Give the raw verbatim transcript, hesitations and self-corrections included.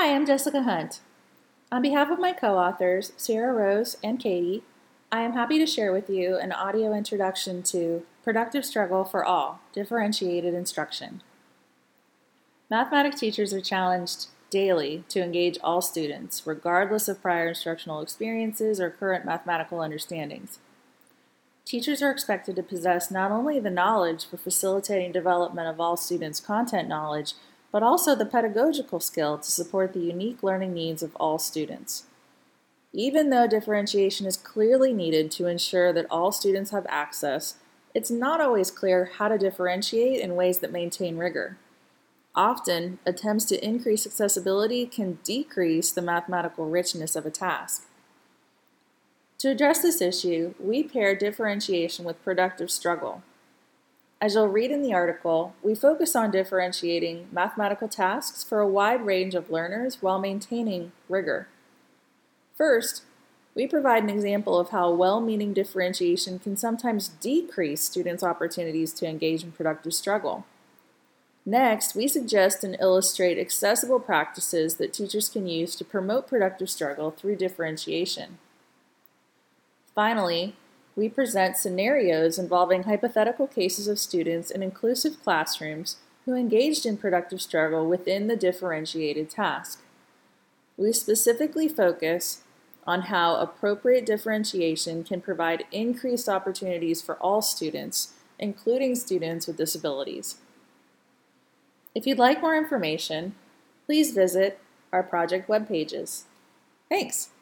Hi, I'm Jessica Hunt. On behalf of my co-authors, Sarah Rose and Katie, I am happy to share with you an audio introduction to Productive Struggle for All, Differentiated Instruction. Mathematics teachers are challenged daily to engage all students, regardless of prior instructional experiences or current mathematical understandings. Teachers are expected to possess not only the knowledge for facilitating development of all students' content knowledge, but also the pedagogical skill to support the unique learning needs of all students. Even though differentiation is clearly needed to ensure that all students have access, it's not always clear how to differentiate in ways that maintain rigor. Often, attempts to increase accessibility can decrease the mathematical richness of a task. To address this issue, we pair differentiation with productive struggle. As you'll read in the article, we focus on differentiating mathematical tasks for a wide range of learners while maintaining rigor. First, we provide an example of how well-meaning differentiation can sometimes decrease students' opportunities to engage in productive struggle. Next, we suggest and illustrate accessible practices that teachers can use to promote productive struggle through differentiation. Finally, we present scenarios involving hypothetical cases of students in inclusive classrooms who engaged in productive struggle within the differentiated task. We specifically focus on how appropriate differentiation can provide increased opportunities for all students, including students with disabilities. If you'd like more information, please visit our project web pages. Thanks!